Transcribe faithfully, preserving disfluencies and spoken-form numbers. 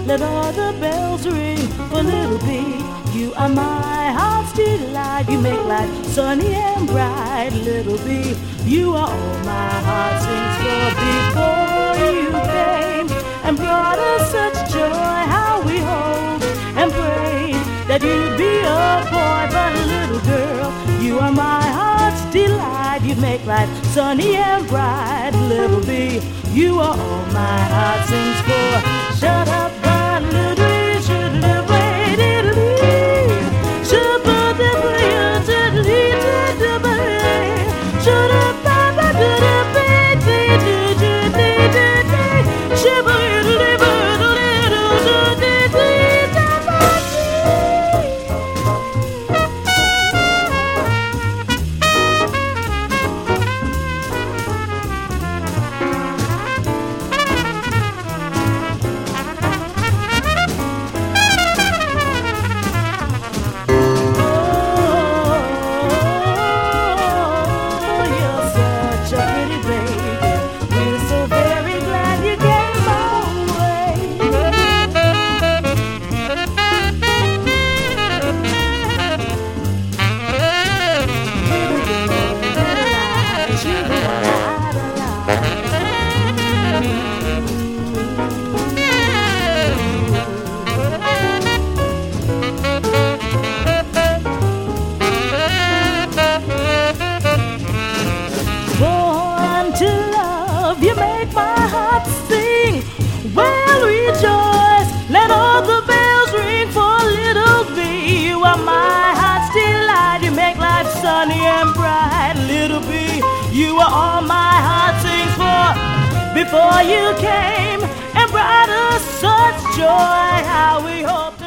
let all the bells ring for little B. You are my heart's delight. You make life sunny and bright, little B. You are all my heart sings for. Before you came and brought us such joy, how we hoped and prayed that you'd be a boy, but a little girl. You are my heart's delight. You make life sunny and bright, little B. You are all my heart sings for. Shut up, but little B, should have waited. Should put the prayer to lead to the bay. Should have found a good baby. Should have lived a little sunny and bright, little B. You are all my heart sings for. Before you came and brought us such joy, how we hoped